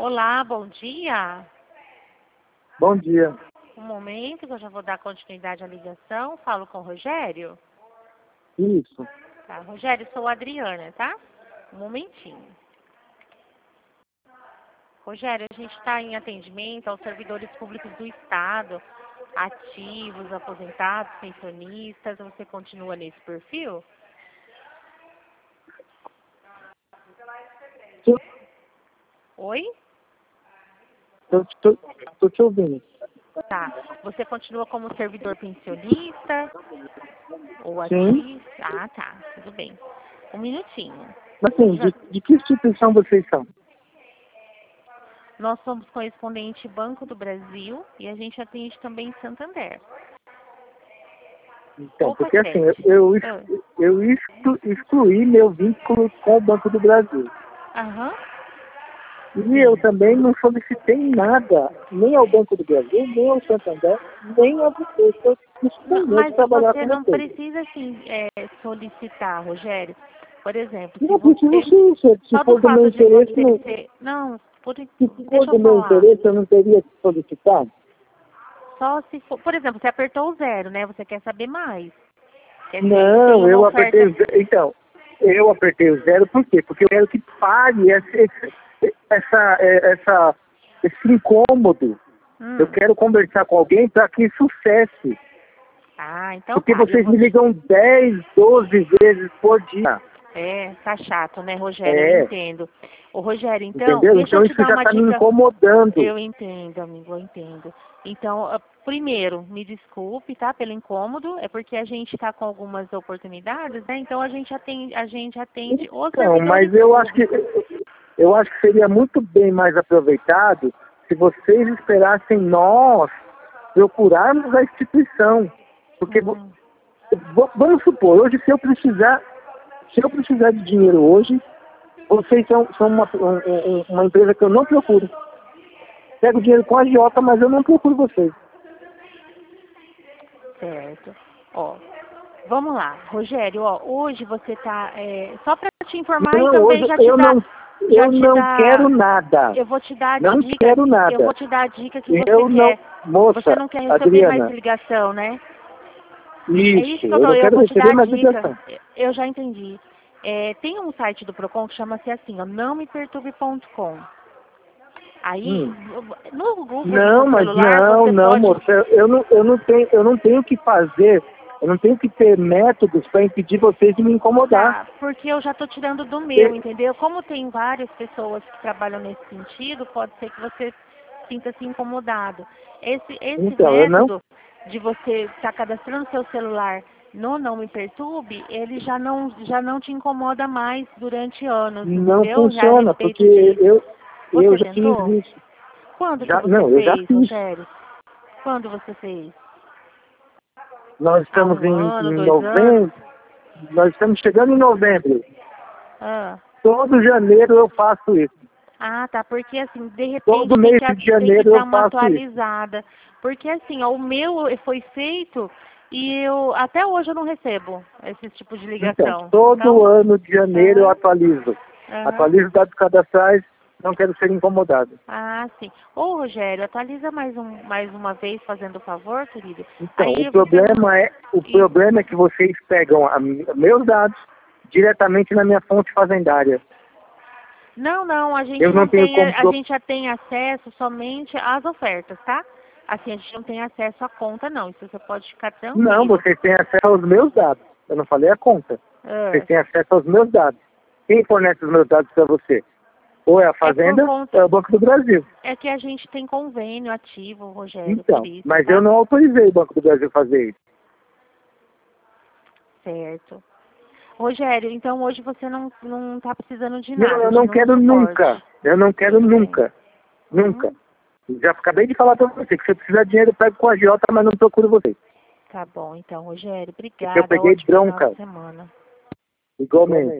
Olá, bom dia. Bom dia. Um momento que eu já vou dar continuidade à ligação. Falo com o Rogério. Isso. Tá, Rogério, sou a Adriana, tá? Um momentinho. Rogério, a gente está em atendimento aos servidores públicos do Estado, ativos, aposentados, pensionistas. Você continua nesse perfil? Oi? Tô te ouvindo. Tá. Você continua como servidor pensionista ou Sim. ativo? Ah, tá. Tudo bem. Um minutinho. Assim, de que instituição vocês são? Nós somos correspondente Banco do Brasil e a gente atende também em Santander. Então, Opa, porque assim, Sete. eu excluí meu vínculo com o Banco do Brasil. Aham. E eu também não solicitei nada, nem ao Banco do Brasil, nem ao Santander, nem a vocês. Eu Não, disponho mas de trabalhar você com não vocês. precisa, assim, solicitar, Rogério. Por exemplo, se Não preciso você... sim, se Só do for do meu fato de interesse, você não, ser... Não, se for deixa eu do meu falar. interesse, eu não teria que solicitar. Só se for... Por exemplo, você apertou o 0, né? Você quer saber mais. Quer dizer, tem Não, uma eu apertei oferta... o zero. Então, eu apertei o zero por quê? Porque eu quero que pare esse incômodo. Eu quero conversar com alguém para que isso cesse. Ah, então Porque tá. Eu vocês vou me ligam 10, 12 vezes por dia. tá chato, né, Rogério? Eu É, entendo. Ô, Rogério, então, entendeu? deixa eu Então te isso dar já uma está me dica. incomodando. Eu entendo, amigo, eu entendo. Então, primeiro, me desculpe, tá, pelo incômodo. É porque a gente está com algumas oportunidades, né? Então, a gente atende os Então, servidores mas públicos. eu acho que seria muito bem mais aproveitado se vocês esperassem nós procurarmos a instituição. Porque vamos supor, hoje se eu precisar de dinheiro hoje, vocês são uma empresa que eu não procuro. Pego dinheiro com a agiota, mas eu não procuro vocês. Certo. Ó, vamos lá, Rogério, ó, hoje você tá, só para te informar e Não, também hoje eu não quero nada. eu vou te dar a Não dica, quero eu vou nada. te dar a dica que Eu não, você moça, não quer receber mais Adriana, ligação, né? É isso isso, que eu não eu quero vou te dar receber a mais dica. ligação. Eu já entendi. Tem um site do Procon que chama-se assim, ó, nãomeperturbe.com. Aí, no Google do Não, seu mas celular, você não, pode... moça, eu não tenho que fazer, eu não tenho que ter métodos para impedir vocês de me incomodar. Tá, porque eu já estou tirando do meu, entendeu? Como tem várias pessoas que trabalham nesse sentido, pode ser que você sinta-se incomodado. Esse Então, eu não, método de você estar cadastrando seu celular no Não Me Perturbe, ele já não te incomoda mais durante anos, não entendeu? Já a funciona, respeito porque disso. eu Você já fiz tentou? isso. Quando que Já, você não, eu já fez, fiz. Rogério? Quando você fez? Nós Há estamos um ano, em 2 anos? novembro, nós estamos chegando em novembro. Ah. Todo janeiro eu faço isso. Ah, tá, porque assim, de Todo repente mês de tem que janeiro dar eu uma faço isso. atualizada. Porque assim, ó, o meu foi feito e eu até hoje eu não recebo esse tipo de Então, ligação. todo Então, ano de janeiro eu aham, atualizo. aham. Atualizo dados cadastrais, não quero ser incomodado. Ah, sim. Ô, Rogério, atualiza mais uma vez, fazendo o favor, querido. Então, Aí você não. o E- problema é que vocês pegam meus dados diretamente na minha fonte fazendária. Não, a gente Eu não não tenho tem, como a gente já tem acesso somente às ofertas, tá? Assim, a gente não tem acesso à conta, não. Isso você pode ficar Não, tranquilo. vocês têm acesso aos meus dados. Eu não falei a conta. Vocês Ah. têm acesso aos meus dados. Quem fornece os meus dados para você? Ou é a É por Fazenda, conta. ou é o Banco do Brasil. É que a gente tem convênio ativo, Rogério, por Então, isso, mas tá? eu não autorizei o Banco do Brasil a fazer isso. Certo. Rogério, então hoje você não tá precisando de Não, nada, eu de não nenhum quero suporte. nunca. Eu não quero Tudo bem. nunca. Nunca. Uhum. Já acabei de falar para você que se eu precisar de dinheiro, eu pego com a agiota, mas não procuro você. Tá bom, então, Rogério, Porque eu obrigada. peguei Ótimo final bronca, de semana. igualmente.